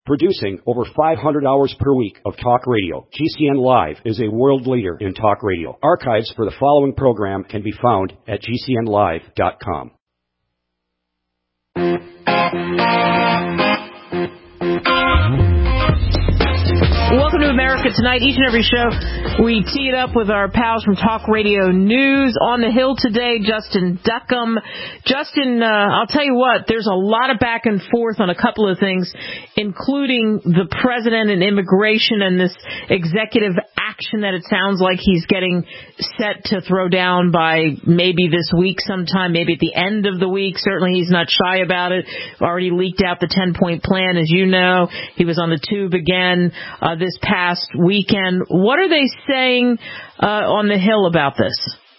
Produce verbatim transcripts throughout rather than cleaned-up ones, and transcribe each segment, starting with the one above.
Producing over five hundred hours per week of talk radio, G C N Live is a world leader in talk radio. Archives for the following program can be found at G C N live dot com. Welcome to America Tonight. Each and every show, we tee it up with our pals from Talk Radio News. On the Hill today, Justin Duckham. Justin, uh, I'll tell you what, there's a lot of back and forth on a couple of things, including the president and immigration and this executive action that it sounds like he's getting set to throw down by maybe this week sometime, maybe at the end of the week. Certainly he's not shy about it. Already leaked out the ten-point plan, as you know. He was on the tube again uh, this past weekend. What are they saying uh, on the Hill about this?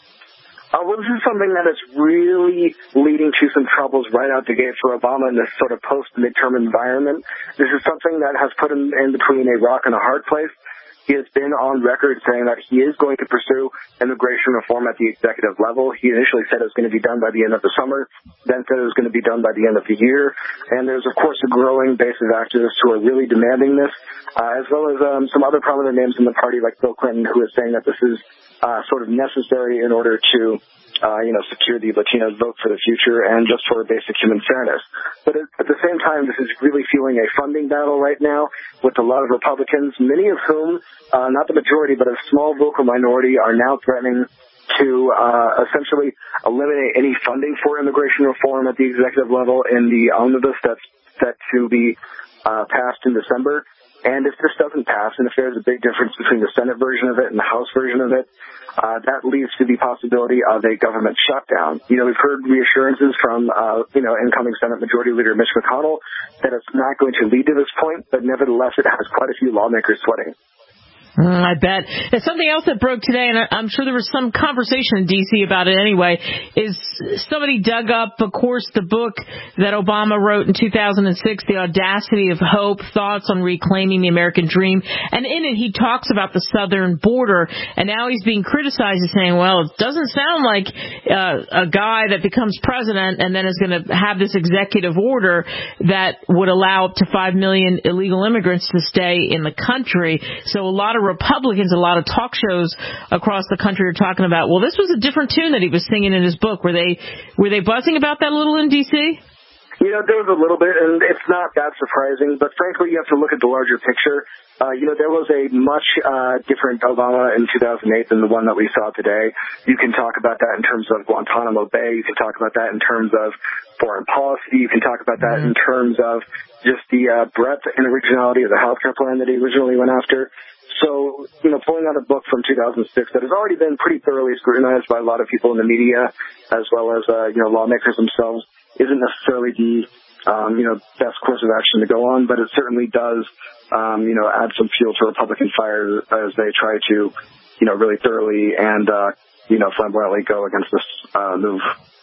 Uh, well, this is something that is really leading to some troubles right out the gate for Obama in this sort of post-midterm environment. This is something that has put him in between a rock and a hard place. He has been on record saying that he is going to pursue immigration reform at the executive level. He initially said it was going to be done by the end of the summer, then said it was going to be done by the end of the year. And there's, of course, a growing base of activists who are really demanding this, uh, as well as um, some other prominent names in the party like Bill Clinton, who is saying that this is uh, sort of necessary in order to Uh, you know, secure the Latino vote for the future and just for basic human fairness. But at the same time, this is really fueling a funding battle right now with a lot of Republicans, many of whom, uh, not the majority, but a small vocal minority, are now threatening to uh, essentially eliminate any funding for immigration reform at the executive level in the omnibus that's set to be uh, passed in December. And if this doesn't pass, and if there's a big difference between the Senate version of it and the House version of it, uh, that leads to the possibility of a government shutdown. You know, we've heard reassurances from, uh, you know, incoming Senate Majority Leader Mitch McConnell that it's not going to lead to this point, but nevertheless, it has quite a few lawmakers sweating. Mm, I bet. There's something else that broke today, and I'm sure there was some conversation in D C about it anyway, is somebody dug up, of course, the book that Obama wrote in two thousand six, The Audacity of Hope, Thoughts on Reclaiming the American Dream. And in it, he talks about the southern border, and now he's being criticized as saying, well, it doesn't sound like uh, a guy that becomes president and then is going to have this executive order that would allow up to five million illegal immigrants to stay in the country. So a lot of Republicans, a lot of talk shows across the country are talking about, well, this was a different tune that he was singing in his book. Were they were they buzzing about that a little in D C? You know, there was a little bit, and it's not that surprising, but frankly, you have to look at the larger picture. Uh, you know, there was a much uh, different Obama in two thousand eight than the one that we saw today. You can talk about that in terms of Guantanamo Bay. You can talk about that in terms of foreign policy. You can talk about that in terms of just the uh, breadth and originality of the healthcare plan that he originally went after. So, you know, pulling out a book from two thousand six that has already been pretty thoroughly scrutinized by a lot of people in the media, as well as, uh, you know, lawmakers themselves, isn't necessarily the, um, you know, best course of action to go on, but it certainly does, um, you know, add some fuel to Republican fire as they try to, you know, really thoroughly and, uh, you know, flamboyantly go against this uh, move.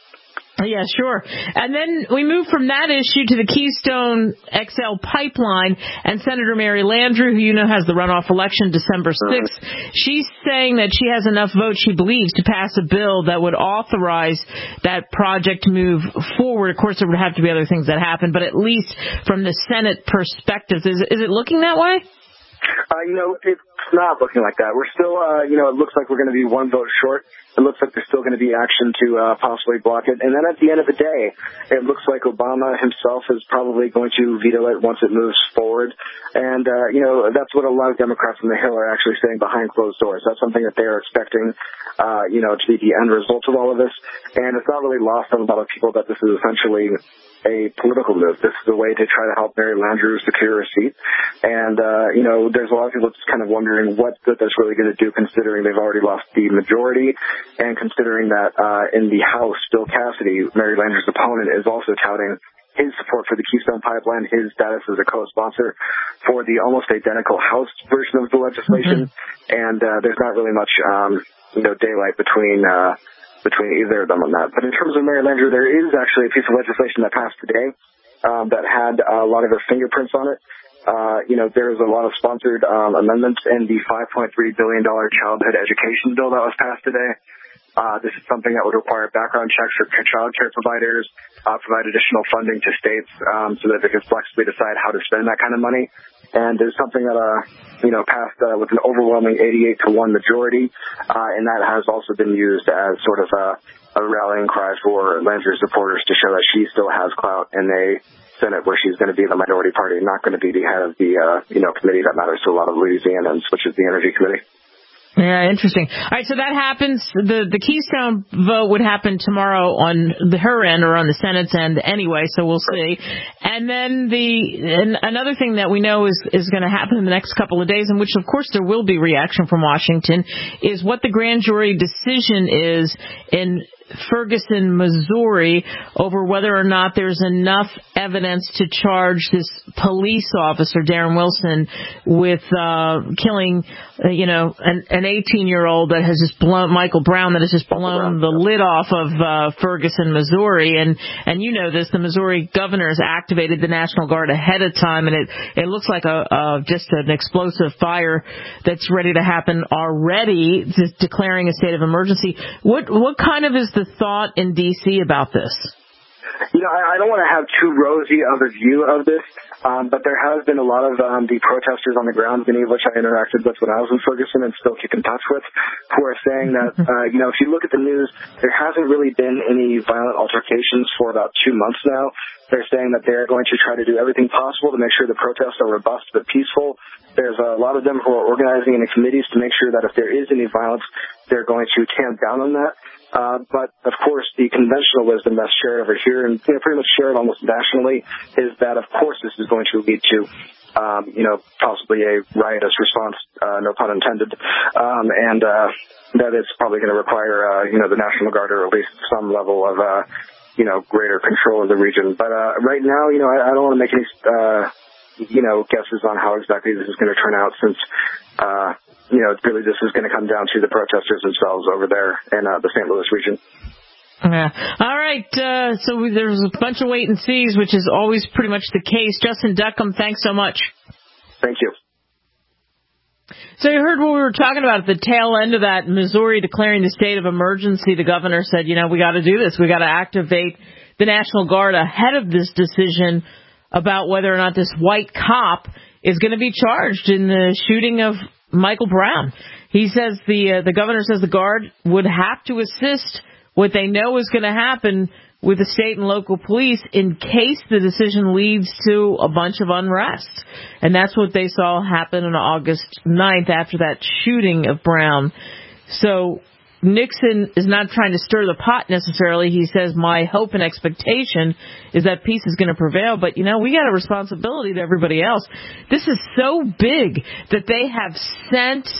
Yeah, sure. And then we move from that issue to the Keystone X L pipeline, and Senator Mary Landrieu, who you know has the runoff election December sixth, she's saying that she has enough votes, she believes, to pass a bill that would authorize that project to move forward. Of course, there would have to be other things that happen, but at least from the Senate perspective, is, is it looking that way? Uh, you know, it's not looking like that. We're still, uh, you know, it looks like we're going to be one vote short. It looks like there's still going to be action to uh, possibly block it. And then at the end of the day, it looks like Obama himself is probably going to veto it once it moves forward. And, uh, you know, that's what a lot of Democrats on the Hill are actually saying behind closed doors. That's something that they are expecting, uh, you know, to be the end result of all of this. And it's not really lost on a lot of people that this is essentially a political move. This is a way to try to help Mary Landrieu secure a seat. And, uh, you know, there's a lot of people just kind of wondering what good that's really going to do, considering they've already lost the majority, and considering that uh, in the House, Bill Cassidy, Mary Landrieu's opponent, is also touting his support for the Keystone Pipeline, his status as a co-sponsor for the almost identical House version of the legislation. Mm-hmm. And uh, there's not really much, um, you know, daylight between uh, between either of them on that. But in terms of Mary Landrieu, there is actually a piece of legislation that passed today um, that had a lot of her fingerprints on it. Uh, you know, there's a lot of sponsored um, amendments in the five point three billion dollars childhood education bill that was passed today. Uh, this is something that would require background checks for child care providers, uh, provide additional funding to states um, so that they can flexibly decide how to spend that kind of money. And there's something that, uh, you know, passed uh, with an overwhelming eighty-eight to one majority, uh, and that has also been used as sort of a, a rallying cry for Landry supporters to show that she still has clout in a Senate where she's going to be the minority party, not going to be the head of the, uh, you know, committee that matters to a lot of Louisianans, which is the Energy Committee. Yeah, interesting. All right, so that happens. The the Keystone vote would happen tomorrow on the, her end or on the Senate's end anyway, so we'll see. And then the and another thing that we know is, is going to happen in the next couple of days, in which, of course, there will be reaction from Washington, is what the grand jury decision is in Ferguson, Missouri, over whether or not there's enough evidence to charge this police officer, Darren Wilson, with uh killing, uh, you know, an, an eighteen-year-old that has just blown, Michael Brown, that has just blown the lid off of uh Ferguson, Missouri. And and you know this, the Missouri governor has activated the National Guard ahead of time, and it, it looks like a, a just an explosive fire that's ready to happen already, de- declaring a state of emergency. What what kind of is the thought in D C about this? You know, I, I don't want to have too rosy of a view of this, um, but there has been a lot of um, the protesters on the ground, many of which I interacted with when I was in Ferguson and still keep in touch with, who are saying that, uh, you know, if you look at the news, there hasn't really been any violent altercations for about two months now. They're saying that they're going to try to do everything possible to make sure the protests are robust but peaceful. There's a lot of them who are organizing in the committees to make sure that if there is any violence, they're going to tamp down on that. Uh, but, of course, the conventional wisdom that's shared over here, and you know, pretty much shared almost nationally, is that, of course, this is going to lead to, um, you know, possibly a riotous response, uh, no pun intended, um, and uh, that it's probably going to require, uh, you know, the National Guard or at least some level of, uh, you know, greater control of the region. But uh, right now, you know, I, I don't want to make any, uh, you know, guesses on how exactly this is going to turn out since, uh, you know, really this is going to come down to the protesters themselves over there in uh, the Saint Louis region. Yeah. All right. Uh, so we, there's a bunch of wait and sees, which is always pretty much the case. Justin Duckham, thanks so much. Thank you. So you heard what we were talking about at the tail end of that, Missouri declaring the state of emergency. The governor said, you know, we got to do this. We got to activate the National Guard ahead of this decision about whether or not this white cop is going to be charged in the shooting of Michael Brown. He says the uh, the governor says the Guard would have to assist what they know is going to happen with the state and local police in case the decision leads to a bunch of unrest. And that's what they saw happen on August ninth after that shooting of Brown. So Nixon is not trying to stir the pot necessarily. He says, my hope and expectation is that peace is going to prevail. But, you know, we got a responsibility to everybody else. This is so big that they have sent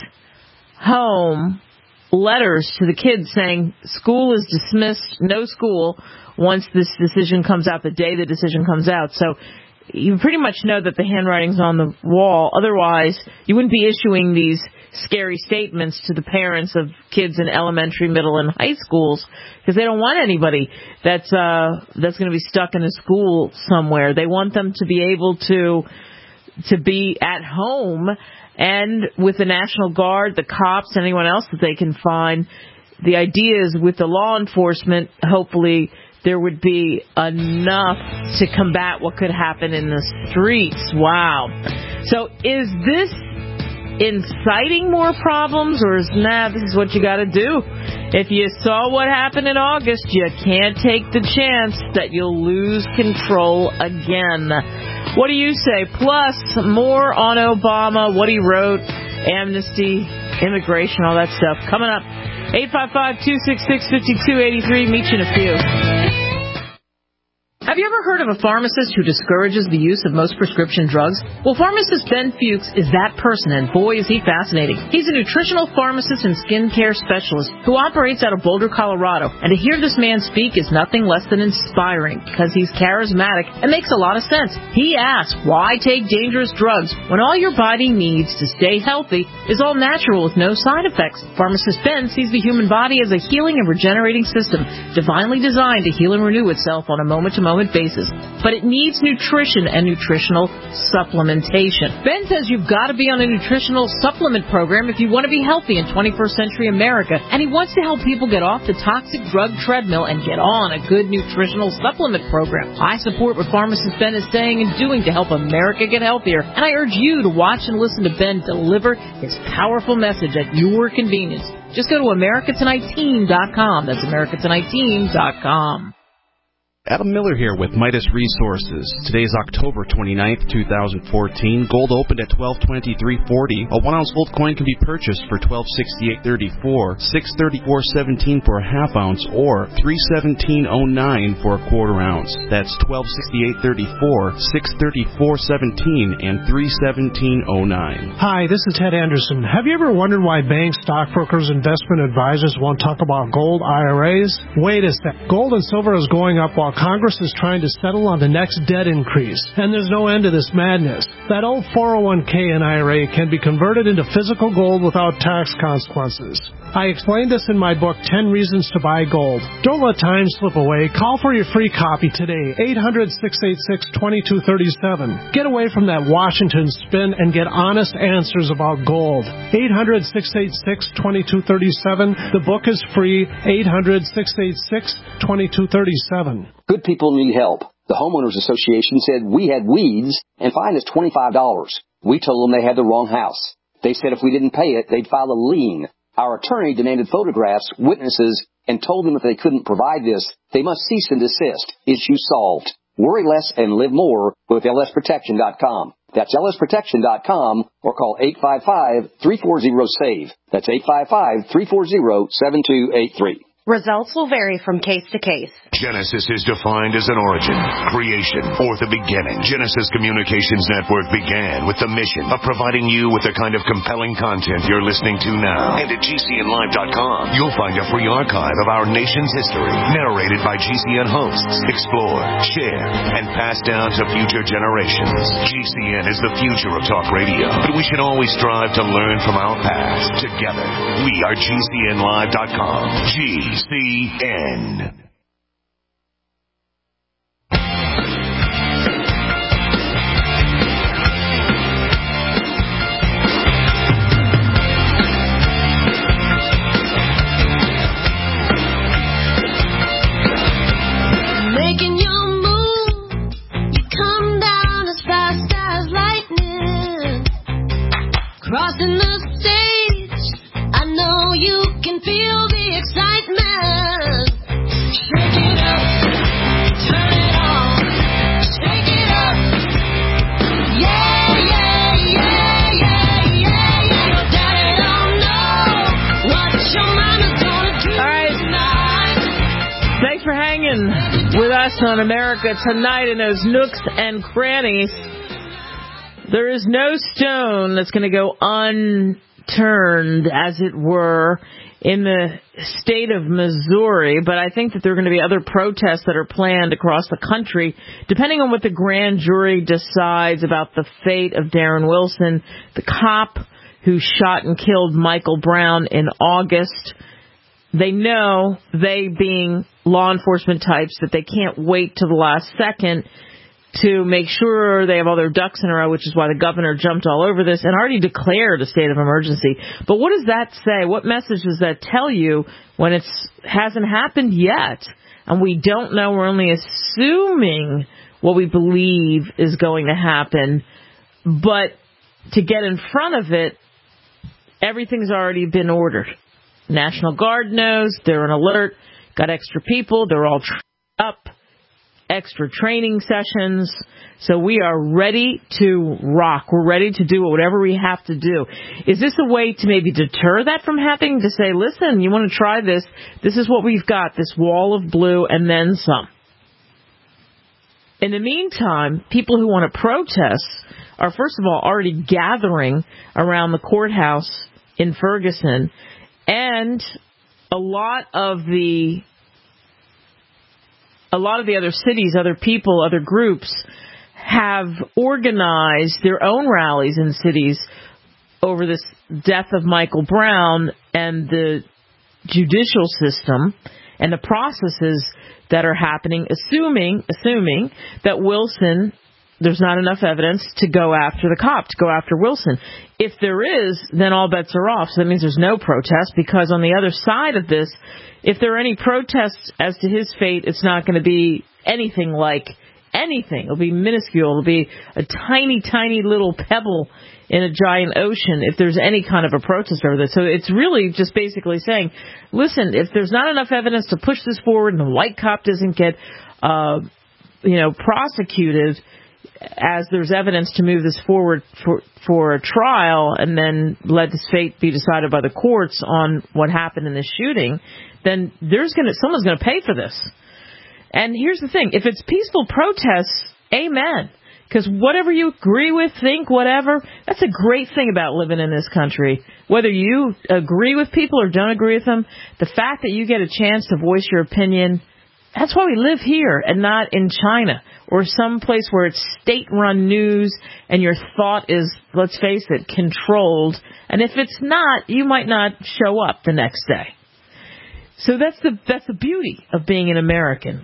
home letters to the kids saying school is dismissed, no school, once this decision comes out, the day the decision comes out. So you pretty much know that the handwriting's on the wall. Otherwise, you wouldn't be issuing these scary statements to the parents of kids in elementary, middle, and high schools because they don't want anybody that's uh that's going to be stuck in a school somewhere. They want them to be able to to be at home and with the National Guard, the cops, anyone else that they can find. The idea is with the law enforcement, hopefully there would be enough to combat what could happen in the streets. Wow. So is this inciting more problems, or is, nah, this is what you got to do? If you saw what happened in August, you can't take the chance that you'll lose control again. What do you say? Plus, more on Obama, what he wrote, amnesty, immigration, all that stuff. Coming up, eight five five, two six six, five two eight three. Meet you in a few. Have you ever heard of a pharmacist who discourages the use of most prescription drugs? Well, pharmacist Ben Fuchs is that person, and boy, is he fascinating. He's a nutritional pharmacist and skincare specialist who operates out of Boulder, Colorado. And to hear this man speak is nothing less than inspiring, because he's charismatic and makes a lot of sense. He asks, why take dangerous drugs when all your body needs to stay healthy is all natural with no side effects? Pharmacist Ben sees the human body as a healing and regenerating system, divinely designed to heal and renew itself on a moment-to-moment moment basis. But it needs nutrition and nutritional supplementation. Ben says you've got to be on a nutritional supplement program if you want to be healthy in twenty-first century America, and he wants to help people get off the toxic drug treadmill and get on a good nutritional supplement program. I support what pharmacist Ben is saying and doing to help America get healthier, and I urge you to watch and listen to Ben deliver his powerful message at your convenience. Just go to America Tonight Team dot com. That's America Tonight Team dot com. Adam Miller here with Midas Resources. Today is October twenty-ninth, two thousand fourteen. Gold opened at twelve twenty-three forty. A one-ounce gold coin can be purchased for twelve sixty-eight thirty-four, six thirty-four seventeen for a half ounce, or three seventeen oh nine for a quarter ounce. That's twelve sixty-eight thirty-four, six thirty-four seventeen, and three seventeen oh nine. Hi, this is Ted Anderson. Have you ever wondered why banks, stockbrokers, investment advisors won't talk about gold I R As? Wait a sec. Gold and silver is going up while Congress is trying to settle on the next debt increase, and there's no end to this madness. That old four oh one k and I R A can be converted into physical gold without tax consequences. I explained this in my book, ten Reasons to Buy Gold. Don't let time slip away. Call for your free copy today, eight hundred, six eight six, two two three seven. Get away from that Washington spin and get honest answers about gold. eight hundred, six eight six, two two three seven. The book is free, eight hundred, six eight six, two two three seven. Good people need help. The Homeowners Association said we had weeds and fined us twenty-five dollars. We told them they had the wrong house. They said if we didn't pay it, they'd file a lien. Our attorney demanded photographs, witnesses, and told them if they couldn't provide this, they must cease and desist. Issue solved. Worry less and live more with L S protection dot com. That's L S protection dot com or call eight five five, three four zero, SAVE. That's eight five five, three four zero, seven two eight three. Results will vary from case to case. Genesis is defined as an origin, creation, or the beginning. Genesis Communications Network began with the mission of providing you with the kind of compelling content you're listening to now. And at G C N live dot com, you'll find a free archive of our nation's history, narrated by G C N hosts, explored, shared, and passed down to future generations. G C N is the future of talk radio, but we should always strive to learn from our past. Together, we are G C N live dot com. G C N. Making your move, you come down as fast as lightning. Crossing the stage, I know you can feel the excitement. Shake it up, turn it on, shake it up. Yeah, yeah, yeah, yeah, yeah, yeah. Your daddy don't know what your mama's gonna do. All right. Tonight. Thanks for hanging with us on America Tonight in those nooks and crannies. There is no stone that's going to go unturned, as it were, in the state of Missouri, but I think that there are going to be other protests that are planned across the country, depending on what the grand jury decides about the fate of Darren Wilson, the cop who shot and killed Michael Brown in August. They know, they being law enforcement types, that they can't wait till the last second to make sure they have all their ducks in a row, which is why the governor jumped all over this and already declared a state of emergency. But what does that say? What message does that tell you when it hasn't happened yet? And we don't know. We're only assuming what we believe is going to happen. But to get in front of it, everything's already been ordered. National Guard knows. They're on alert. Got extra people. They're all trained up. Extra training sessions. So we are ready to rock. We're ready to do whatever we have to do. Is this a way to maybe deter that from happening? To say, listen, you want to try this? This is what we've got, this wall of blue and then some. In the meantime, people who want to protest are, first of all, already gathering around the courthouse in Ferguson. And a lot of the A lot of the other cities, other people, other groups have organized their own rallies in cities over this death of Michael Brown and the judicial system and the processes that are happening, assuming, assuming that Wilson, there's not enough evidence to go after the cop, to go after Wilson. If there is, then all bets are off. So that means there's no protest, because on the other side of this, if there are any protests as to his fate, it's not going to be anything like anything. It'll be minuscule. It'll be a tiny, tiny little pebble in a giant ocean if there's any kind of a protest over this. So it's really just basically saying, listen, if there's not enough evidence to push this forward and the white cop doesn't get, uh, you know, prosecuted, as there's evidence to move this forward for for a trial and then let his fate be decided by the courts on what happened in this shooting, then there's gonna someone's gonna pay for this. And here's the thing: if it's peaceful protests, amen. Because whatever you agree with, think, whatever, that's a great thing about living in this country. Whether you agree with people or don't agree with them, the fact that you get a chance to voice your opinion, that's why we live here and not in China or some place where it's state-run news and your thought is, let's face it, controlled. And if it's not, you might not show up the next day. So that's the that's the beauty of being an American.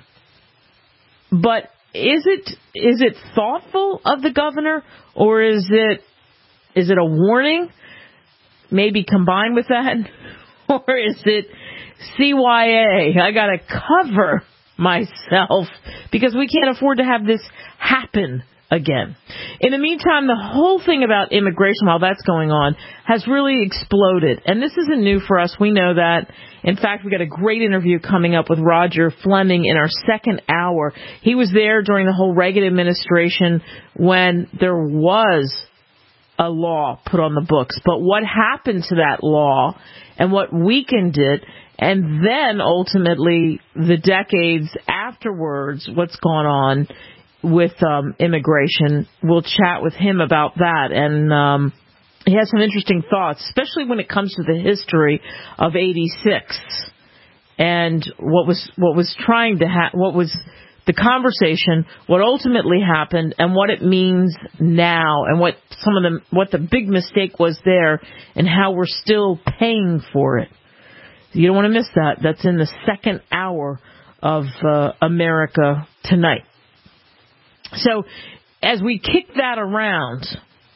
But is it is it thoughtful of the governor, or is it is it a warning, maybe combined with that, or is it C Y A? I got to cover myself because we can't afford to have this happen again. In the meantime, the whole thing about immigration, while that's going on, has really exploded. And this isn't new for us. We know that. In fact, we got a great interview coming up with Roger Fleming in our second hour. He was there during the whole Reagan administration when there was a law put on the books. But what happened to that law and what weakened it, and then ultimately the decades afterwards, what's gone on with um, immigration. We'll chat with him about that. And um, he has some interesting thoughts, especially when it comes to the history of eighty-six and what was what was trying to ha- what was the conversation, what ultimately happened, and what it means now, and what some of the what the big mistake was there, and how we're still paying for it. You don't want to miss that. That's in the second hour of uh, America Tonight. So as we kick that around,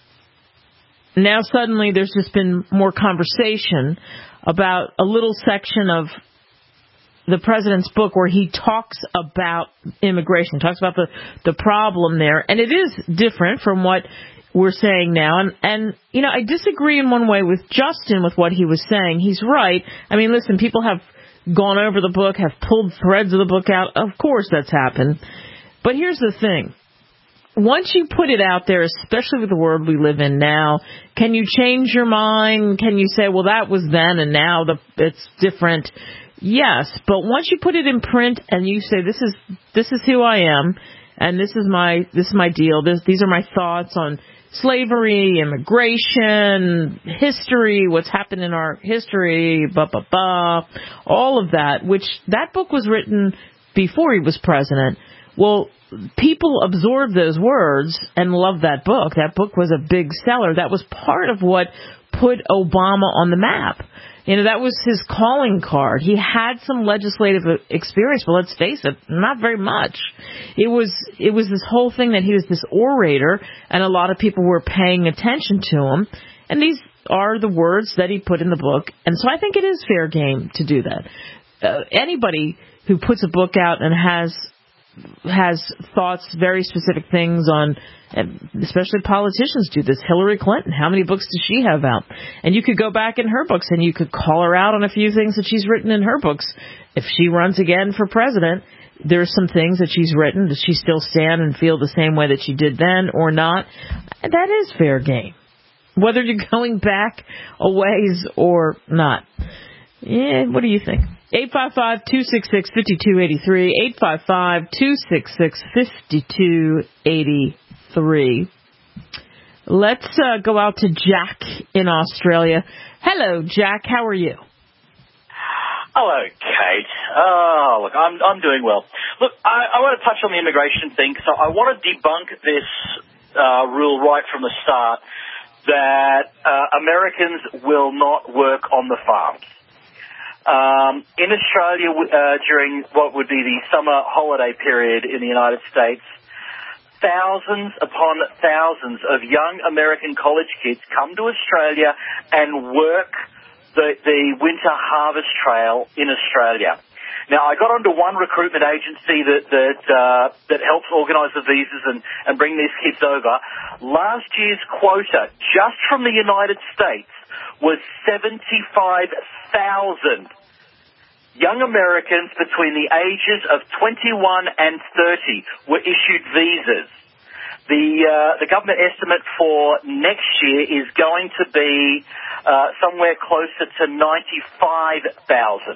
now suddenly there's just been more conversation about a little section of the president's book where he talks about immigration, talks about the, the problem there. And it is different from what we're saying now. And, and, you know, I disagree in one way with Justin with what he was saying. He's right. I mean, listen, people have gone over the book, have pulled threads of the book out. Of course that's happened. But here's the thing. Once you put it out there, especially with the world we live in now, can you change your mind? Can you say, well, that was then and now the, it's different? Yes, but once you put it in print and you say, this is this is who I am, and this is my this is my deal. This, these are my thoughts on slavery, immigration, history, what's happened in our history, blah, blah, blah, all of that, which that book was written before he was president. Well, people absorbed those words and loved that book. That book was a big seller. That was part of what put Obama on the map. You know, that was his calling card. He had some legislative experience, but let's face it, not very much. It was it was this whole thing that he was this orator, and a lot of people were paying attention to him. And these are the words that he put in the book. And so I think it is fair game to do that. Uh, anybody who puts a book out and has has thoughts, very specific things on, especially politicians do this. Hillary Clinton, how many books does she have out? And you could go back in her books and you could call her out on a few things that she's written in her books. If she runs again for president, there's some things that she's written. Does she still stand and feel the same way that she did then or not? That is fair game, whether you're going back a ways or not. Yeah, what do you think? eight five five, two six six, five two eight three, eight five five, two six six, five two eight three. Let's uh, go out to Jack in Australia. Hello, Jack. How are you? Hello, Kate. Oh, look, I'm I'm doing well. Look, I, I want to touch on the immigration thing. So I want to debunk this uh, rule right from the start that uh, Americans will not work on the farms. Um, in Australia, uh, during what would be the summer holiday period in the United States, thousands upon thousands of young American college kids come to Australia and work the, the winter harvest trail in Australia. Now, I got onto one recruitment agency that that, uh, that helps organise the visas and, and bring these kids over. Last year's quota, just from the United States, was seventy-five thousand young Americans between the ages of twenty-one and thirty were issued visas. The uh, the government estimate for next year is going to be uh, somewhere closer to ninety-five thousand.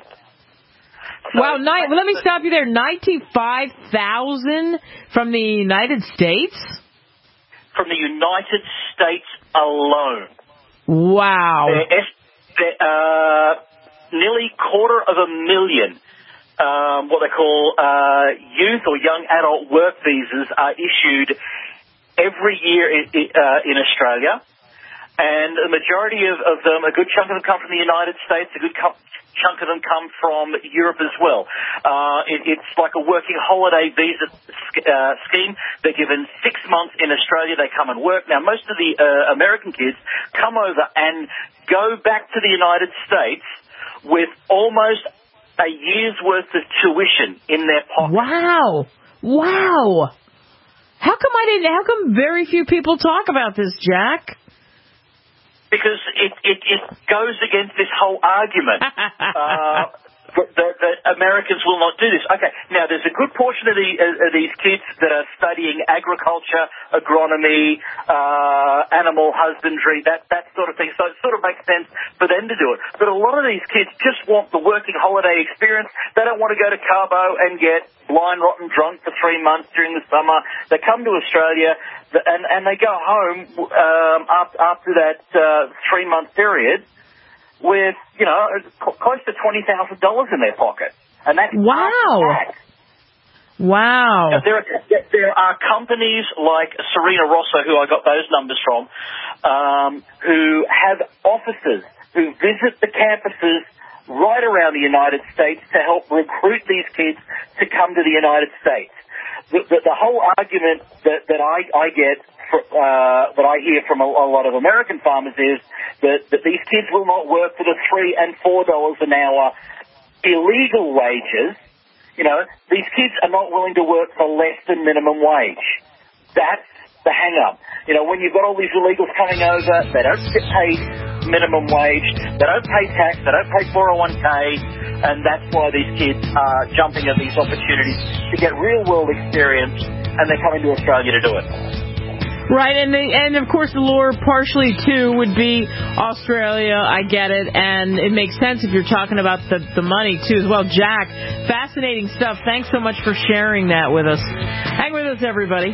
So, wow, ni- well, let me stop you there. ninety-five thousand from the United States? From the United States alone. Wow. They're, uh, nearly quarter of a million, um, what they call uh, youth or young adult work visas are issued every year in, uh, in Australia. And the majority of, of them, a good chunk of them come from the United States, a good co- chunk of them come from Europe as well. Uh, it, it's like a working holiday visa uh, scheme. They're given six months in Australia. They come and work. Now, most of the uh, American kids come over and go back to the United States with almost a year's worth of tuition in their pocket. Wow. Wow. How come I didn't, how come very few people talk about this, Jack? Because it, it, it goes against this whole argument uh, that, that Americans will not do this. Okay, now there's a good portion of, the, uh, of these kids that are studying agriculture, agronomy, uh, animal husbandry, that, that sort of thing. So it sort of makes sense for them to do it. But a lot of these kids just want the working holiday experience. They don't want to go to Cabo and get blind, rotten drunk for three months during the summer. They come to Australia and, and they go home um, after, after that uh, three-month period with, you know, close to twenty thousand dollars in their pocket. And that's wow. Wow. Now, there, are, there are companies like Serena Rosso, who I got those numbers from, um, who have offices, who visit the campuses right around the United States to help recruit these kids to come to the United States. The, the, the whole argument that, that I, I get, for, uh, that I hear from a, a lot of American farmers is that, that these kids will not work for the three and four dollars an hour illegal wages. You know, these kids are not willing to work for less than minimum wage. That's the hang-up. You know, when you've got all these illegals coming over, they don't get paid minimum wage, they don't pay tax, they don't pay four oh one k, and that's why these kids are jumping at these opportunities to get real-world experience, and they're coming to Australia to do it. Right, and the, and of course the lure partially too would be Australia. I get it, and it makes sense if you're talking about the, the money too as well. Jack, fascinating stuff. Thanks so much for sharing that with us. Hang with us, everybody.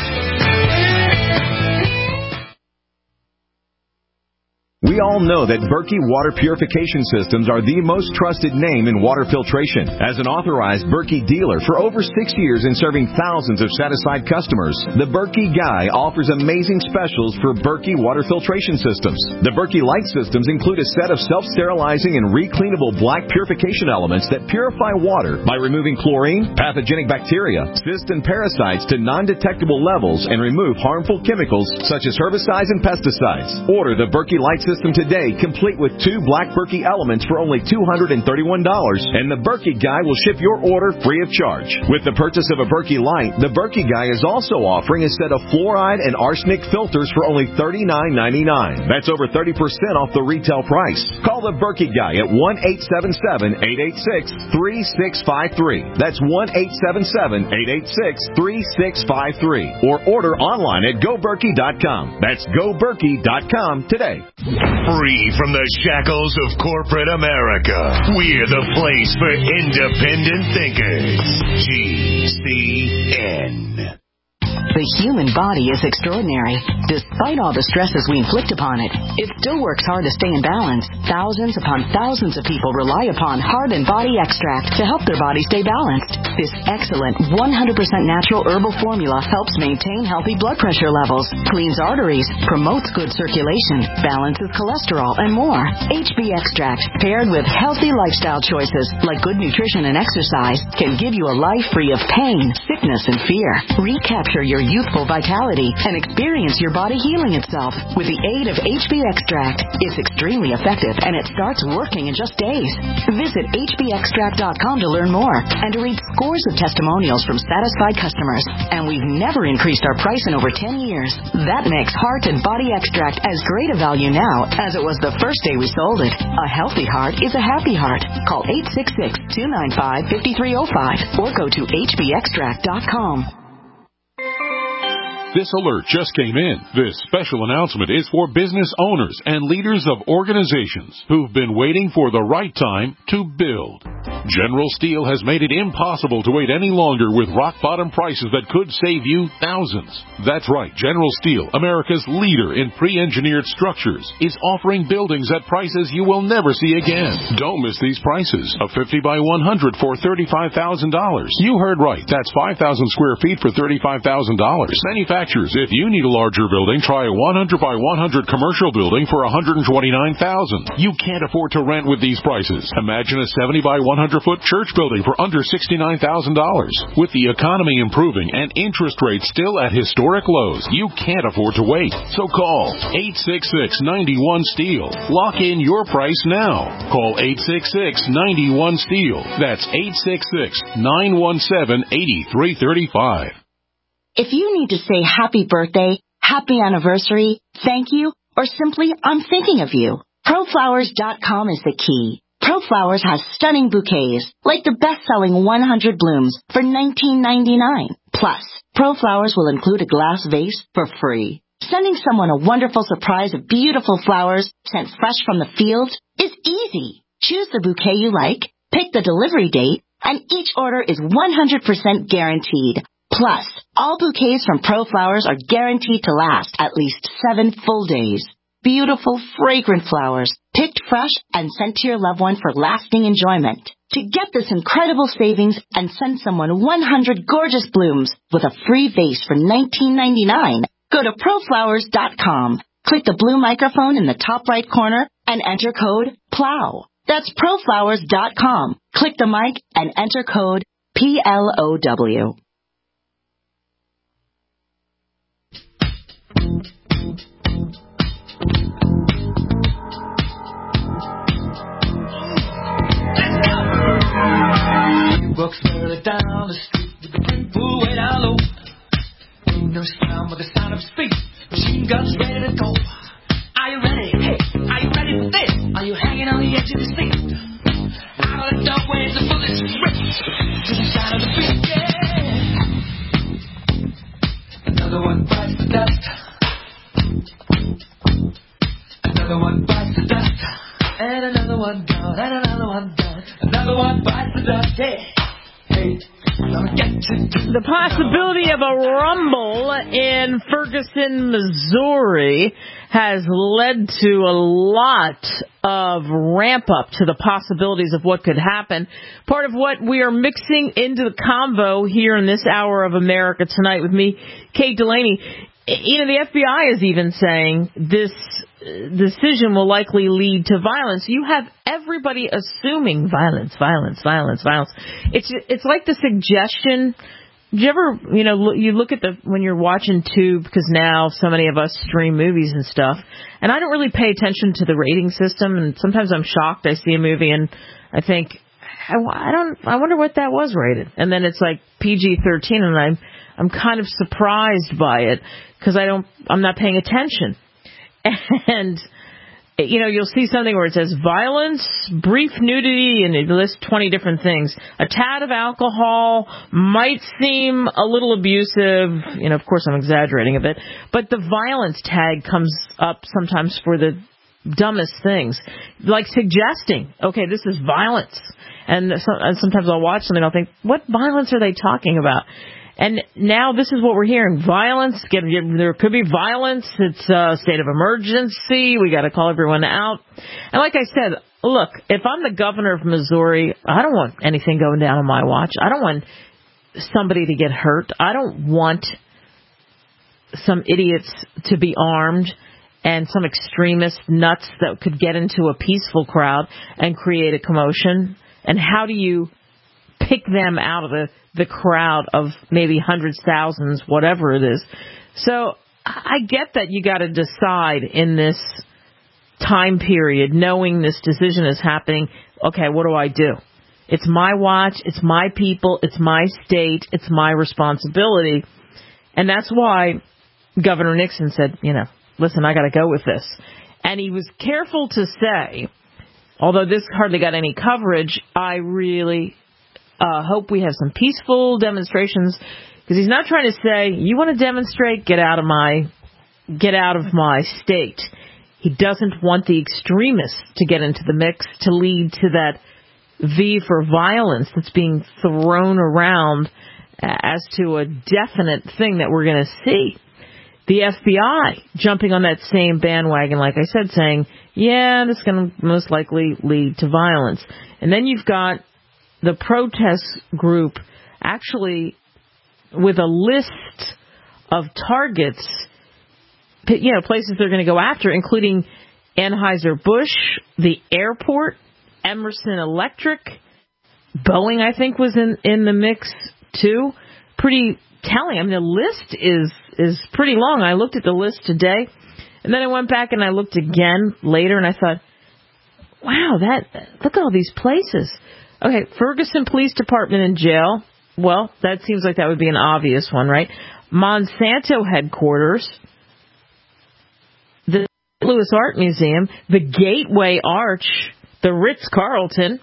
We all know that Berkey Water Purification Systems are the most trusted name in water filtration. As an authorized Berkey dealer for over six years and serving thousands of satisfied customers, the Berkey Guy offers amazing specials for Berkey Water Filtration Systems. The Berkey Light Systems include a set of self-sterilizing and recleanable black purification elements that purify water by removing chlorine, pathogenic bacteria, cysts, and parasites to non-detectable levels and remove harmful chemicals such as herbicides and pesticides. Order the Berkey Light System today, complete with two black Berkey elements for only two hundred thirty-one dollars, and the Berkey Guy will ship your order free of charge. With the purchase of a Berkey Light, the Berkey Guy is also offering a set of fluoride and arsenic filters for only thirty-nine ninety-nine. That's over thirty percent off the retail price. Call the Berkey Guy at one eight seven seven, eight eight six, three six five three. That's one eight seven seven, eight eight six, three six five three. Or order online at go berkey dot com. That's go berkey dot com today. Free from the shackles of corporate America, we're the place for independent thinkers. G C N. The human body is extraordinary. Despite all the stresses we inflict upon it, it still works hard to stay in balance. Thousands upon thousands of people rely upon Heart and Body Extract to help their body stay balanced. This excellent one hundred percent natural herbal formula helps maintain healthy blood pressure levels, cleans arteries, promotes good circulation, balances cholesterol, and more. H B Extract, paired with healthy lifestyle choices like good nutrition and exercise, can give you a life free of pain, sickness, and fear. Recapture your youthful vitality and experience your body healing itself with the aid of H B Extract. It's extremely effective and it starts working in just days. Visit H B extract dot com to learn more and to read scores of testimonials from satisfied customers. And we've never increased our price in over ten years. That makes Heart and Body Extract as great a value now as it was the first day we sold it. A healthy heart is a happy heart. Call eight six six, two nine five, five three zero five or go to H B extract dot com. This alert just came in. This special announcement is for business owners and leaders of organizations who've been waiting for the right time to build. General Steel has made it impossible to wait any longer with rock-bottom prices that could save you thousands. That's right, General Steel, America's leader in pre-engineered structures, is offering buildings at prices you will never see again. Don't miss these prices. A fifty by one hundred for thirty-five thousand dollars. You heard right. That's five thousand square feet for thirty-five thousand dollars. Manufacturers, if you need a larger building, try a one hundred by one hundred commercial building for one hundred twenty-nine thousand dollars. You can't afford to rent with these prices. Imagine a seventy by one hundred foot church building for under sixty-nine thousand dollars. With the economy improving and interest rates still at historic lows, you can't afford to wait. So call eight six six, nine one, STEEL. Lock in your price now. Call eight six six, nine one, STEEL. That's eight six six, nine one seven, eight three three five. If you need to say happy birthday, happy anniversary, thank you, or simply I'm thinking of you, pro flowers dot com is the key. ProFlowers has stunning bouquets, like the best-selling one hundred blooms for nineteen ninety-nine. Plus, ProFlowers will include a glass vase for free. Sending someone a wonderful surprise of beautiful flowers sent fresh from the field is easy. Choose the bouquet you like, pick the delivery date, and each order is one hundred percent guaranteed. Plus, all bouquets from ProFlowers are guaranteed to last at least seven full days. Beautiful, fragrant flowers, picked fresh and sent to your loved one for lasting enjoyment. To get this incredible savings and send someone one hundred gorgeous blooms with a free vase for nineteen ninety-nine, go to pro flowers dot com. Click the blue microphone in the top right corner and enter code PLOW. That's pro flowers dot com. Click the mic and enter code P L O W. Walks further down the street with the brim pulled way down low. Fingers found with the sound of speed. Machine guns ready to go. Are you ready? Hey, are you ready for this? Are you hanging on the edge of the seat? Out of the doorway, the bullets rip to the side of the beat. Yeah. Another one bites the dust. Another one bites the dust. And another one gone. And another one gone. Another one bites the dust. Yeah. The possibility of a rumble in Ferguson, Missouri has led to a lot of ramp up to the possibilities of what could happen. Part of what we are mixing into the convo here in this hour of America Tonight with me, Kate Delaney. You know, the F B I is even saying this decision will likely lead to violence. You have everybody assuming violence, violence, violence, violence. It's it's like the suggestion. Do you ever, you know, look, you look at the when you're watching Tube, because now so many of us stream movies and stuff, and I don't really pay attention to the rating system, and sometimes I'm shocked. I see a movie and I think, I, I don't, I wonder what that was rated, and then it's like P G thirteen, and I'm I'm kind of surprised by it because I don't, I'm not paying attention. And, you know, you'll see something where it says violence, brief nudity, and it lists twenty different things. A tad of alcohol might seem a little abusive. You know, of course, I'm exaggerating a bit. But the violence tag comes up sometimes for the dumbest things, like suggesting, okay, this is violence. And sometimes I'll watch something and I'll think, what violence are they talking about? And now this is what we're hearing. Violence, get, there could be violence. It's a state of emergency. We got to call everyone out. And like I said, look, if I'm the governor of Missouri, I don't want anything going down on my watch. I don't want somebody to get hurt. I don't want some idiots to be armed and some extremist nuts that could get into a peaceful crowd and create a commotion. And how do you pick them out of the, the crowd of maybe hundreds, thousands, whatever it is? So I get that you got to decide in this time period, knowing this decision is happening, okay, what do I do? It's my watch, it's my people, it's my state, it's my responsibility. And that's why Governor Nixon said, you know, listen, I got to go with this. And he was careful to say, although this hardly got any coverage, I really uh, hope we have some peaceful demonstrations, because he's not trying to say, you want to demonstrate, get out of my, get out of my state. He doesn't want the extremists to get into the mix to lead to that V for violence that's being thrown around as to a definite thing that we're going to see. The F B I jumping on that same bandwagon, like I said, saying, yeah, this is going to most likely lead to violence. And then you've got the protest group actually with a list of targets, you know, places they're going to go after, including Anheuser-Busch, the airport, Emerson Electric, Boeing, I think, was in, in the mix, too. Pretty telling. I mean, the list is is pretty long. I looked at the list today, and then I went back and I looked again later, and I thought, wow, that look at all these places. Okay, Ferguson Police Department and jail. Well, that seems like that would be an obvious one, right? Monsanto headquarters, the Saint Louis Art Museum, the Gateway Arch, the Ritz-Carlton,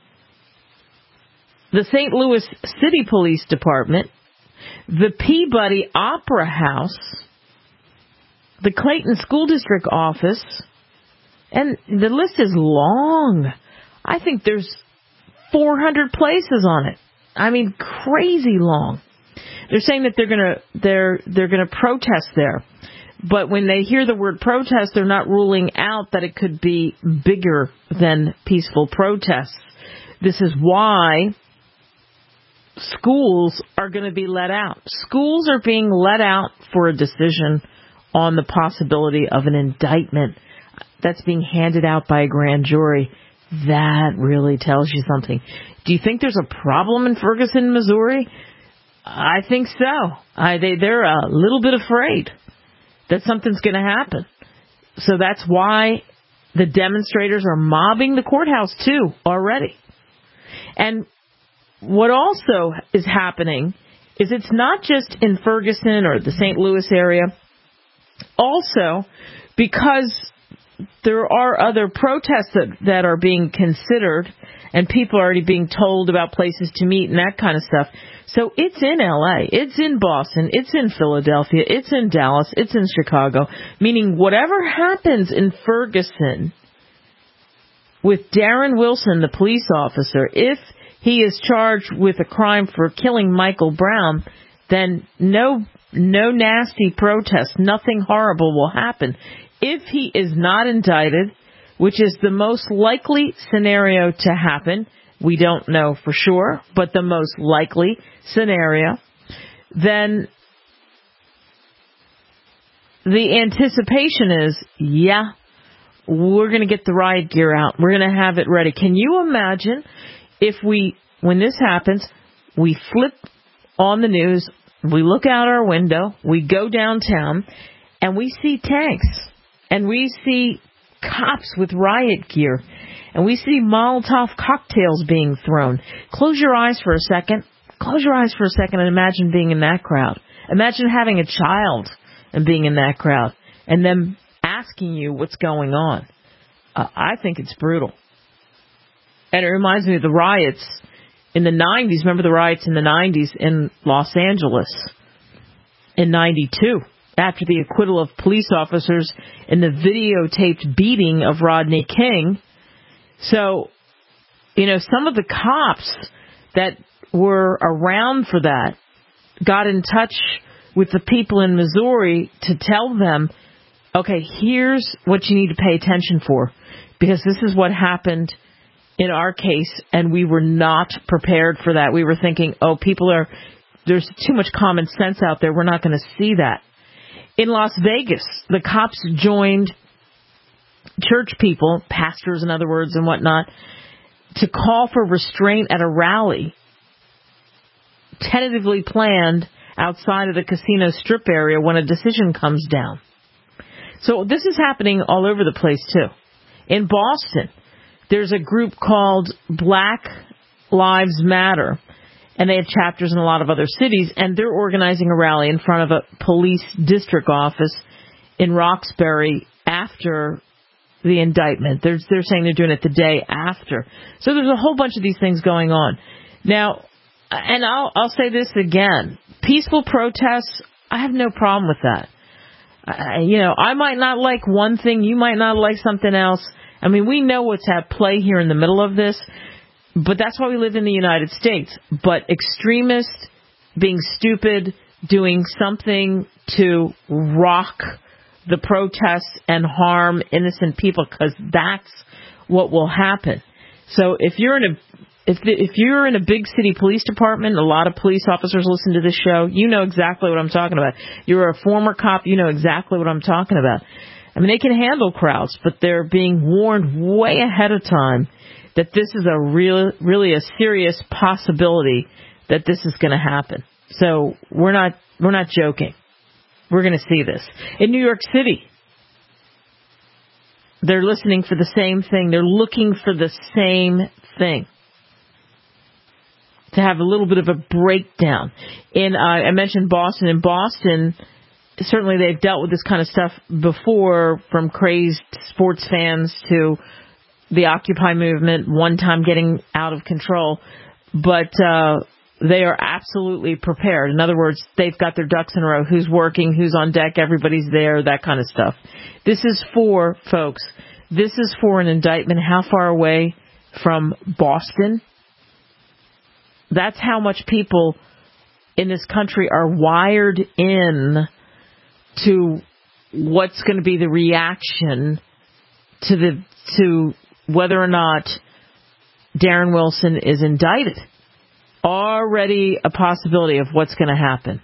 the Saint Louis City Police Department, the Peabody Opera House, the Clayton School District office, and the list is long. I think there's four hundred places on it. I mean, crazy long. They're saying that they're going to they're they're going to protest there. But when they hear the word protest, they're not ruling out that it could be bigger than peaceful protests. This is why schools are going to be let out. Schools are being let out for a decision on the possibility of an indictment that's being handed out by a grand jury. That really tells you something. Do you think there's a problem in Ferguson, Missouri? I think so. I, they, they're a little bit afraid that something's going to happen. So that's why the demonstrators are mobbing the courthouse, too, already. And what also is happening is it's not just in Ferguson or the Saint Louis area. Also, because there are other protests that, that are being considered, and people are already being told about places to meet and that kind of stuff. So it's in L A, it's in Boston, it's in Philadelphia, it's in Dallas, it's in Chicago, meaning whatever happens in Ferguson with Darren Wilson, the police officer, if he is charged with a crime for killing Michael Brown, then no no nasty protest, nothing horrible will happen. If he is not indicted, which is the most likely scenario to happen, we don't know for sure, but the most likely scenario, then the anticipation is, yeah, we're going to get the riot gear out. We're going to have it ready. Can you imagine if we, when this happens, we flip on the news, we look out our window, we go downtown, and we see tanks, and we see cops with riot gear, and we see Molotov cocktails being thrown. Close your eyes for a second. Close your eyes for a second and imagine being in that crowd. Imagine having a child and being in that crowd and them asking you what's going on. Uh, I think it's brutal. And it reminds me of the riots in the nineties. Remember the riots in the nineties in Los Angeles in ninety-two? After the acquittal of police officers in the videotaped beating of Rodney King. So, you know, some of the cops that were around for that got in touch with the people in Missouri to tell them, okay, here's what you need to pay attention for, because this is what happened in our case, and we were not prepared for that. We were thinking, oh, people are, there's too much common sense out there. We're not going to see that. In Las Vegas, the cops joined church people, pastors in other words and whatnot, to call for restraint at a rally tentatively planned outside of the casino strip area when a decision comes down. So this is happening all over the place, too. In Boston, there's a group called Black Lives Matter, and they have chapters in a lot of other cities, and they're organizing a rally in front of a police district office in Roxbury after the indictment. They're, they're saying they're doing it the day after. So there's a whole bunch of these things going on. Now, and I'll, I'll say this again. Peaceful protests, I have no problem with that. Uh, you know, I might not like one thing, you might not like something else. I mean, we know what's at play here in the middle of this, but that's why we live in the United States. But extremists being stupid, doing something to rock the protests and harm innocent people, because that's what will happen. So if you're in a If the, if you're in a big city police department, a lot of police officers listen to this show, you know exactly what I'm talking about. You're a former cop, you know exactly what I'm talking about. I mean, they can handle crowds, but they're being warned way ahead of time that this is a real, really a serious possibility that this is going to happen. So we're not we're not joking. We're going to see this. In New York City, they're listening for the same thing. They're looking for the same thing. To have a little bit of a breakdown. In uh, I mentioned Boston. In Boston, certainly they've dealt with this kind of stuff before, from crazed sports fans to the Occupy movement, one time getting out of control. But uh, they are absolutely prepared. In other words, they've got their ducks in a row. Who's working, who's on deck, everybody's there, that kind of stuff. This is for, folks, this is for an indictment how far away from Boston? That's how much people in this country are wired in to what's going to be the reaction to the to whether or not Darren Wilson is indicted. Already a possibility of what's going to happen.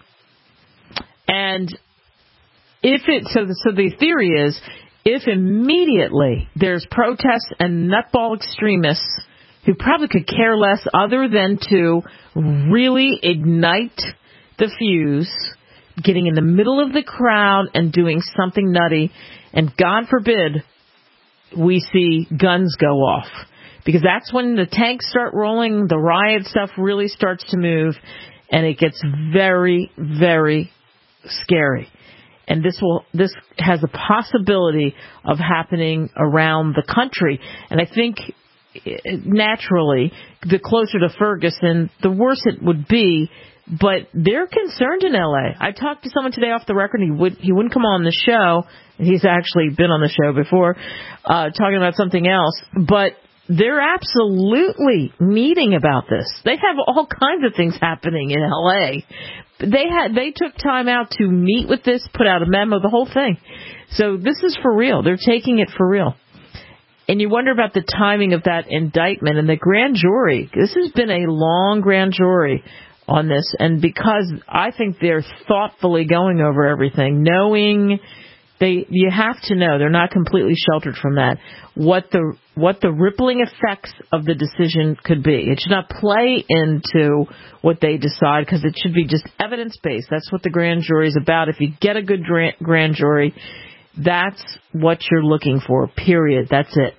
And if it so the, so the theory is, if immediately there's protests and nutball extremists who probably could care less other than to really ignite the fuse, getting in the middle of the crowd and doing something nutty, and God forbid we see guns go off. Because that's when the tanks start rolling, the riot stuff really starts to move, and it gets very, very scary. And this will this has a possibility of happening around the country. And I think naturally, the closer to Ferguson, the worse it would be. But they're concerned in L A. I talked to someone today off the record. He would he wouldn't come on the show. He's actually been on the show before, uh, talking about something else. But they're absolutely meeting about this. They have all kinds of things happening in L A. They had they took time out to meet with this, put out a memo, the whole thing. So this is for real. They're taking it for real. And you wonder about the timing of that indictment and the grand jury. This has been a long grand jury on this. And because I think they're thoughtfully going over everything, knowing they, you have to know, they're not completely sheltered from that, what the, what the rippling effects of the decision could be. It should not play into what they decide, because it should be just evidence-based. That's what the grand jury is about. If you get a good grand jury, that's what you're looking for, period. That's it.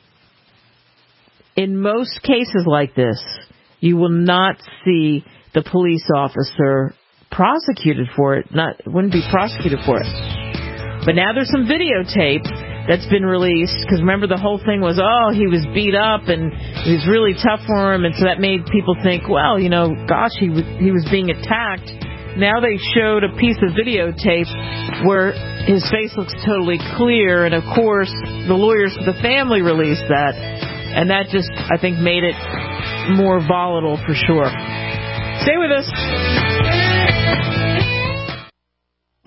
In most cases like this, you will not see the police officer prosecuted for it. Not wouldn't be prosecuted for it. But now there's some videotape that's been released, because remember the whole thing was, oh, he was beat up and it was really tough for him, and so that made people think, well, you know, gosh, he was he was being attacked. Now they showed a piece of videotape where his face looks totally clear, and of course the lawyers for the family released that, and that just, I think, made it more volatile for sure. Stay with us.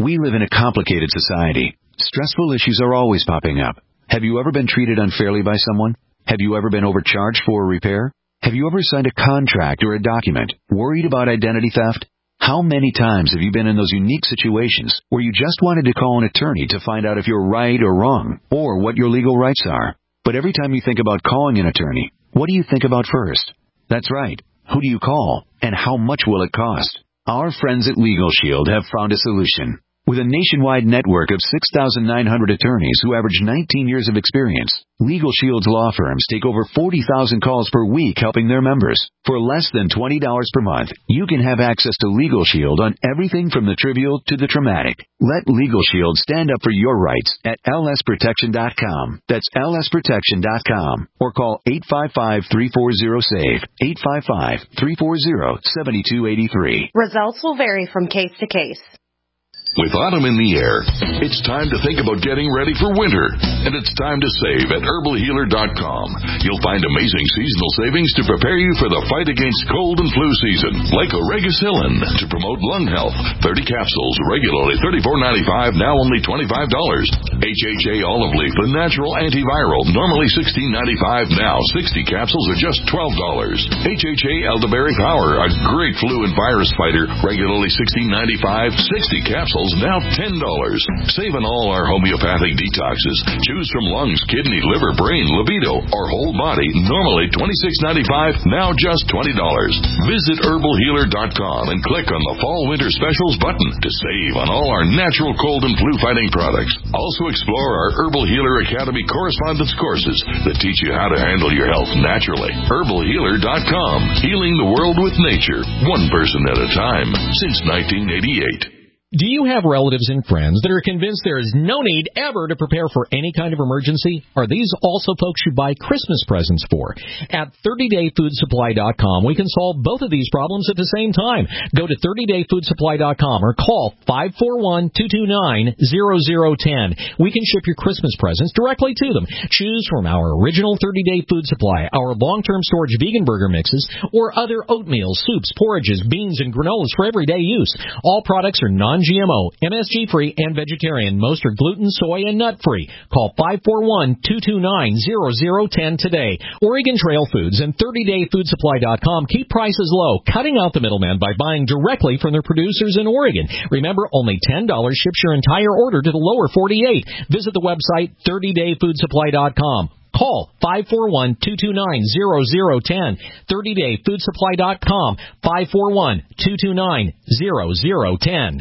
We live in a complicated society. Stressful issues are always popping up. Have you ever been treated unfairly by someone? Have you ever been overcharged for a repair? Have you ever signed a contract or a document worried about identity theft? How many times have you been in those unique situations where you just wanted to call an attorney to find out if you're right or wrong, or what your legal rights are? But every time you think about calling an attorney, what do you think about first? That's right. Who do you call, and how much will it cost? Our friends at Legal Shield have found a solution. With a nationwide network of six thousand nine hundred attorneys who average nineteen years of experience, Legal Shield's law firms take over forty thousand calls per week helping their members. For less than twenty dollars per month, you can have access to Legal Shield on everything from the trivial to the traumatic. Let Legal Shield stand up for your rights at L S protection dot com. That's L S protection dot com. Or call eight five five, three four zero, S A V E, eight five five, three four zero, seven two eight three. Results will vary from case to case. With autumn in the air, it's time to think about getting ready for winter. And it's time to save at herbal healer dot com. You'll find amazing seasonal savings to prepare you for the fight against cold and flu season. Like Oregacillin to promote lung health. thirty capsules, regularly thirty-four ninety-five, now only twenty-five dollars. H H A olive leaf, the natural antiviral, normally sixteen ninety-five, now sixty capsules are just twelve dollars. H H A elderberry power, a great flu and virus fighter, regularly sixteen ninety-five, sixty capsules now ten dollars. Save on all our homeopathic detoxes. Choose from lungs, kidney, liver, brain, libido, or whole body. Normally twenty-six ninety-five, now just twenty dollars. Visit herbal healer dot com and click on the Fall Winter Specials button to save on all our natural cold and flu fighting products. Also explore our Herbal Healer Academy correspondence courses that teach you how to handle your health naturally. herbal healer dot com. Healing the world with nature, one person at a time, since nineteen eighty-eight. Do you have relatives and friends that are convinced there is no need ever to prepare for any kind of emergency? Are these also folks you buy Christmas presents for? At thirty day food supply dot com, we can solve both of these problems at the same time. Go to thirty day food supply dot com or call five four one, two two nine, zero zero one zero. We can ship your Christmas presents directly to them. Choose from our original thirty day food supply, our long-term storage vegan burger mixes, or other oatmeal, soups, porridges, beans, and granolas for everyday use. All products are non G M O, M S G-free, and vegetarian. Most are gluten, soy, and nut-free. Call five four one, two two nine, zero zero one zero today. Oregon Trail Foods and thirty day food supply dot com keep prices low, cutting out the middleman by buying directly from their producers in Oregon. Remember, only ten dollars ships your entire order to the lower forty-eight. Visit the website thirty day food supply dot com. Call five four one, two two nine, zero zero one zero. thirty day food supply dot com. five four one, two two nine, zero zero one zero.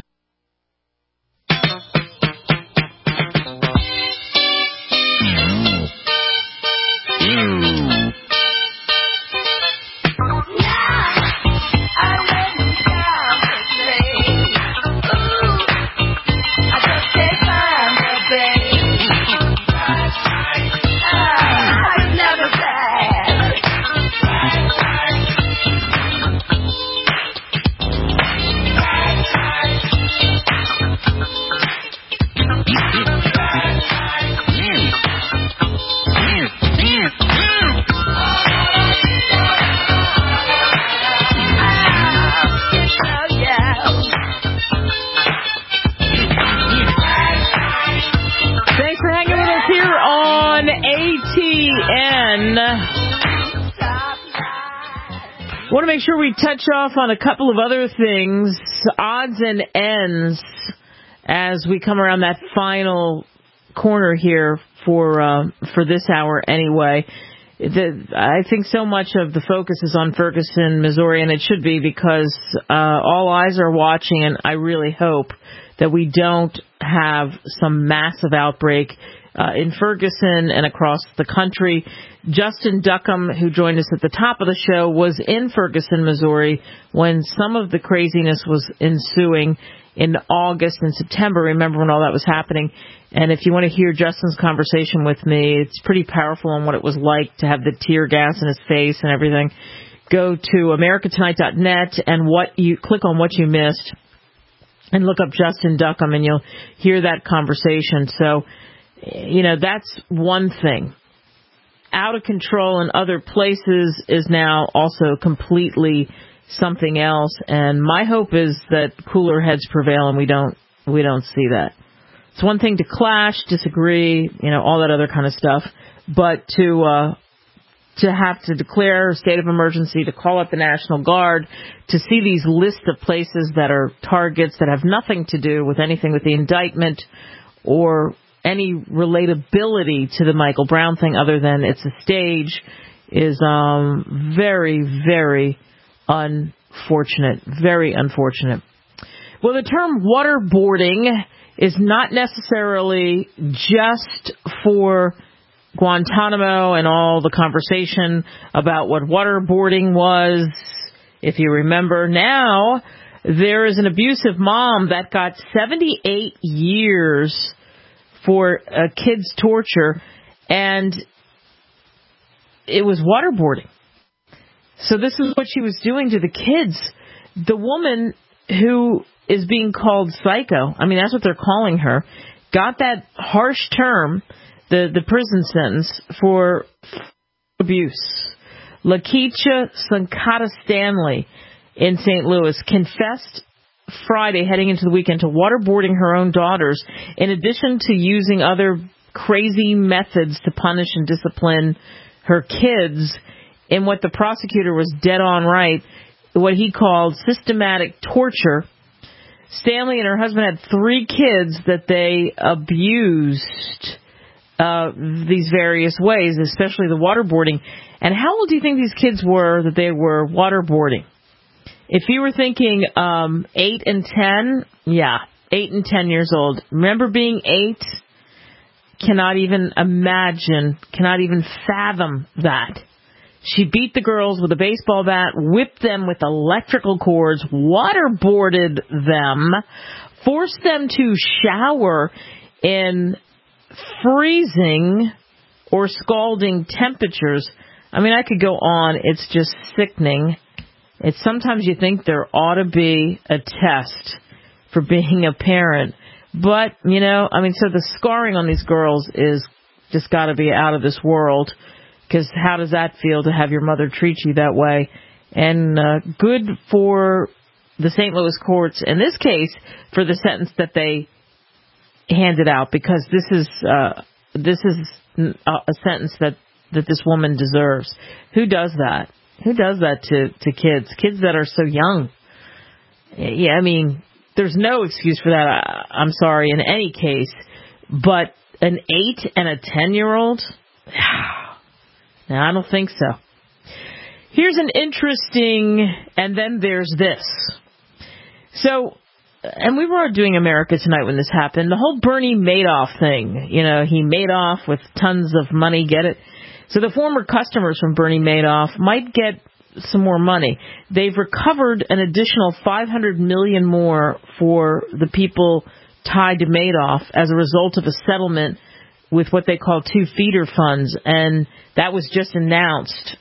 Want to make sure we touch off on a couple of other things, odds and ends, as we come around that final corner here for uh, for this hour anyway. The, I think so much of the focus is on Ferguson, Missouri, and it should be, because uh, all eyes are watching, and I really hope that we don't have some massive outbreak Uh, in Ferguson and across the country. Justin Duckham, who joined us at the top of the show, was in Ferguson, Missouri when some of the craziness was ensuing in August and September. Remember when all that was happening? And if you want to hear Justin's conversation with me, it's pretty powerful on what it was like to have the tear gas in his face and everything. Go to america tonight dot net and what you click on what you missed and look up Justin Duckham, and you'll hear that conversation. So, you know, that's one thing. Out of control in other places is now also completely something else. And my hope is that cooler heads prevail and we don't We don't see that. It's one thing to clash, disagree, you know, all that other kind of stuff, but to uh, to have to declare a state of emergency, to call up the National Guard, to see these lists of places that are targets that have nothing to do with anything with the indictment or any relatability to the Michael Brown thing other than it's a stage is um, very, very unfortunate, very unfortunate. Well, the term waterboarding is not necessarily just for Guantanamo and all the conversation about what waterboarding was. If you remember, now there is an abusive mom that got seventy-eight years for a kid's torture, and it was waterboarding. So this is what she was doing to the kids. The woman who is being called psycho, I mean, that's what they're calling her, got that harsh term, the, the prison sentence, for abuse. Lakeisha Sankata Stanley in Saint Louis confessed Friday, heading into the weekend, to waterboarding her own daughters, in addition to using other crazy methods to punish and discipline her kids in what the prosecutor was dead on right, what he called systematic torture. Stanley and her husband had three kids that they abused uh, these various ways, especially the waterboarding. And how old do you think these kids were that they were waterboarding? If you were thinking um, eight and ten, yeah, eight and ten years old. Remember being eight? Cannot even imagine, cannot even fathom that. She beat the girls with a baseball bat, whipped them with electrical cords, waterboarded them, forced them to shower in freezing or scalding temperatures. I mean, I could go on. It's just sickening. It's sometimes you think there ought to be a test for being a parent. But, you know, I mean, so the scarring on these girls is just got to be out of this world. Because how does that feel to have your mother treat you that way? And uh, good for the Saint Louis courts, in this case, for the sentence that they handed out. Because this is uh, this is a sentence that, that this woman deserves. Who does that? Who does that to, to kids? Kids that are so young. Yeah, I mean, there's no excuse for that. I, I'm sorry, in any case. But an eight and a ten-year-old? Now, I don't think so. Here's an interesting, and then there's this. So, and we were doing America Tonight when this happened. The whole Bernie Madoff thing. You know, he made off with tons of money, get it? So the former customers from Bernie Madoff might get some more money. They've recovered an additional five hundred million dollars more for the people tied to Madoff as a result of a settlement with what they call two feeder funds, and that was just announced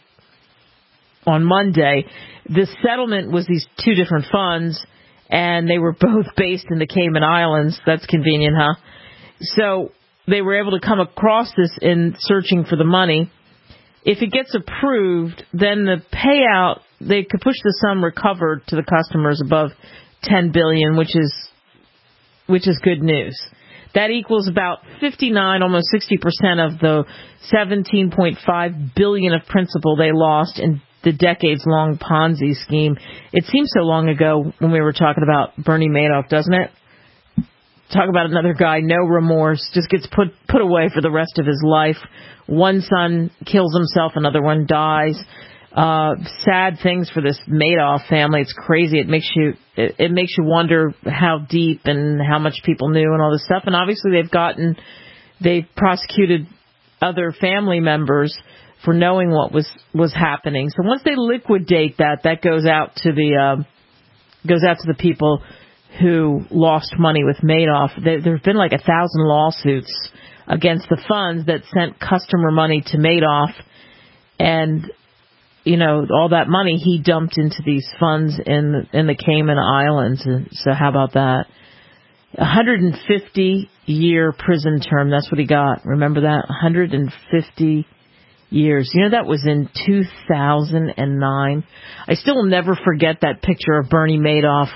on Monday. The settlement was these two different funds, and they were both based in the Cayman Islands. That's convenient, huh? So they were able to come across this in searching for the money. If it gets approved, then the payout, they could push the sum recovered to the customers above ten billion dollars, which is which is good news. That equals about fifty-nine, almost sixty percent of the seventeen point five billion dollars of principal they lost in the decades-long Ponzi scheme. It seems so long ago when we were talking about Bernie Madoff, doesn't it? Talk about another guy, no remorse, just gets put put away for the rest of his life. One son kills himself, another one dies. Uh, sad things for this Madoff family. It's crazy. It makes you it, it makes you wonder how deep and how much people knew and all this stuff. And obviously they've gotten they've prosecuted other family members for knowing what was was happening. So once they liquidate that, that goes out to the uh, goes out to the people who lost money with Madoff. There, there have been like a thousand lawsuits against the funds that sent customer money to Madoff, and you know, all that money he dumped into these funds in in the Cayman Islands. And so how about that? one hundred fifty year prison term. That's what he got. Remember that? one hundred fifty years. You know, that was in two thousand nine. I still will never forget that picture of Bernie Madoff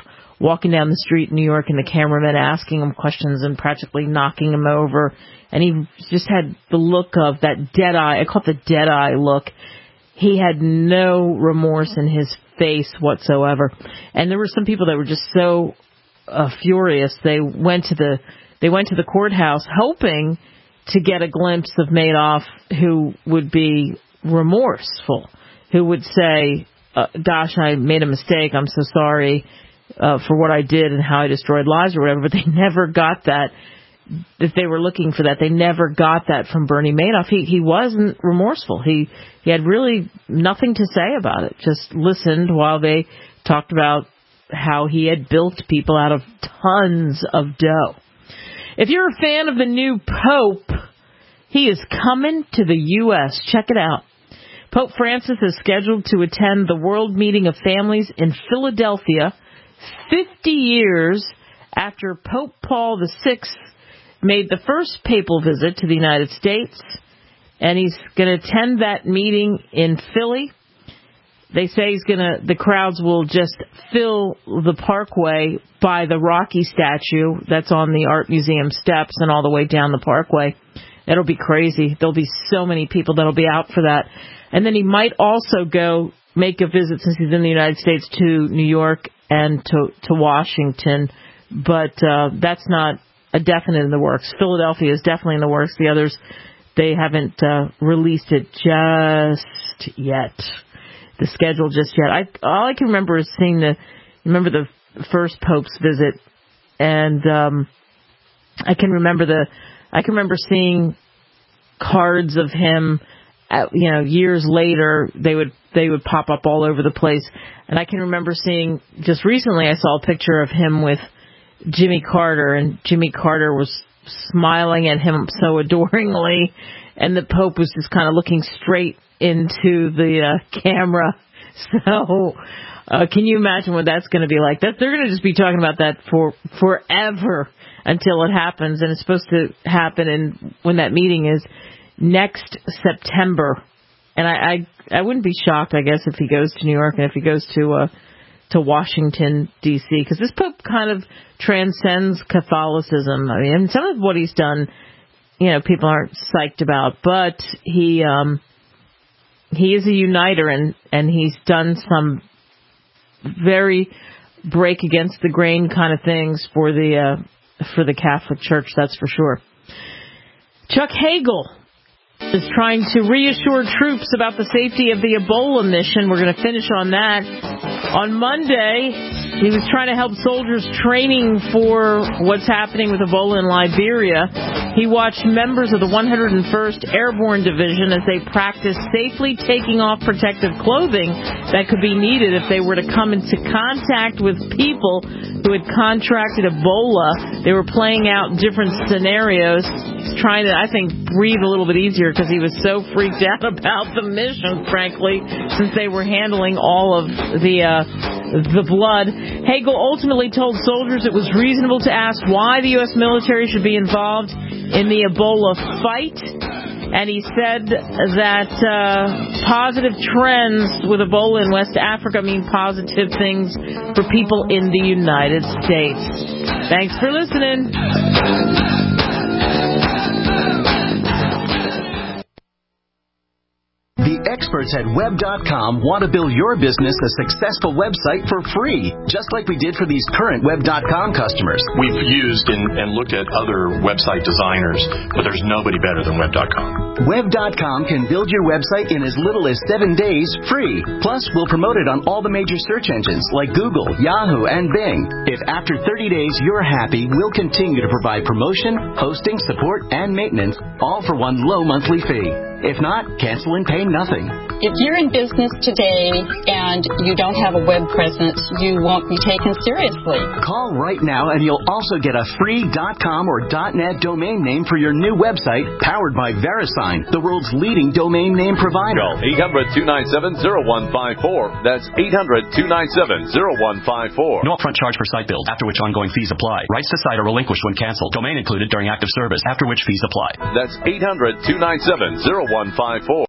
walking down the street in New York and the cameraman asking him questions and practically knocking him over. And he just had the look of that dead eye. I call it the dead eye look. He had no remorse in his face whatsoever. And there were some people that were just so uh, furious. They went to the they went to the courthouse hoping to get a glimpse of Madoff, who would be remorseful, who would say, uh, gosh, I made a mistake. I'm so sorry uh, for what I did and how I destroyed lives or whatever. But they never got that. If they were looking for that, they never got that from Bernie Madoff. He he wasn't remorseful. He he had really nothing to say about it. Just listened while they talked about how he had built people out of tons of dough. If you're a fan of the new Pope, he is coming to the U S Check it out. Pope Francis is scheduled to attend the World Meeting of Families in Philadelphia fifty years after Pope Paul the Sixth made the first papal visit to the United States, and he's going to attend that meeting in Philly. They say he's going to, the crowds will just fill the parkway by the Rocky statue that's on the Art Museum steps and all the way down the parkway. It'll be crazy. There'll be so many people that'll be out for that. And then he might also go make a visit, since he's in the United States, to New York and to, to Washington. But uh, that's not a definite in the works. Philadelphia is definitely in the works. The others, they haven't uh, released it just yet. The schedule just yet. I all I can remember is seeing the remember the first Pope's visit, and um, I can remember the I can remember seeing cards of him. At, you know, years later, they would they would pop up all over the place, and I can remember seeing just recently. I saw a picture of him with Jimmy Carter, and Jimmy Carter was smiling at him so adoringly, and the Pope was just kind of looking straight into the uh, camera. So, uh, can you imagine what that's going to be like? That they're going to just be talking about that for forever until it happens, and it's supposed to happen. And when that meeting is next September, and I, I I wouldn't be shocked, I guess, if he goes to New York and if he goes to uh, to Washington D C, because this Pope kind of transcends Catholicism. I mean, some of what he's done, you know, people aren't psyched about, but he um, he is a uniter, and, and he's done some very break against the grain kind of things for the uh, for the Catholic Church. That's for sure. Chuck Hagel is trying to reassure troops about the safety of the Ebola mission. We're going to finish on that. On Monday, he was trying to help soldiers training for what's happening with Ebola in Liberia. He watched members of the one hundred first Airborne Division as they practiced safely taking off protective clothing that could be needed if they were to come into contact with people who had contracted Ebola. They were playing out different scenarios. He's trying to, I think, breathe a little bit easier because he was so freaked out about the mission, frankly, since they were handling all of the uh, the blood. Hagel ultimately told soldiers it was reasonable to ask why the U S military should be involved in the Ebola fight. And he said that uh, positive trends with Ebola in West Africa mean positive things for people in the United States. Thanks for listening. The experts at web dot com want to build your business a successful website for free, just like we did for these current web dot com customers. We've used and, and looked at other website designers, but there's nobody better than web dot com. web dot com can build your website in as little as seven days free. Plus, we'll promote it on all the major search engines like Google, Yahoo, and Bing. If after thirty days you're happy, we'll continue to provide promotion, hosting, support, and maintenance, all for one low monthly fee. If not, cancel and pay nothing. If you're in business today and you don't have a web presence, you won't be taken seriously. Call right now and you'll also get a free .com or .net domain name for your new website, powered by VeriSign, the world's leading domain name provider. Call eight hundred, two nine seven, zero one five four. That's eight hundred, two nine seven, zero one five four. No upfront charge for site build, after which ongoing fees apply. Rights to site are relinquished when canceled. Domain included during active service, after which fees apply. That's eight hundred, two nine seven, zero one five four.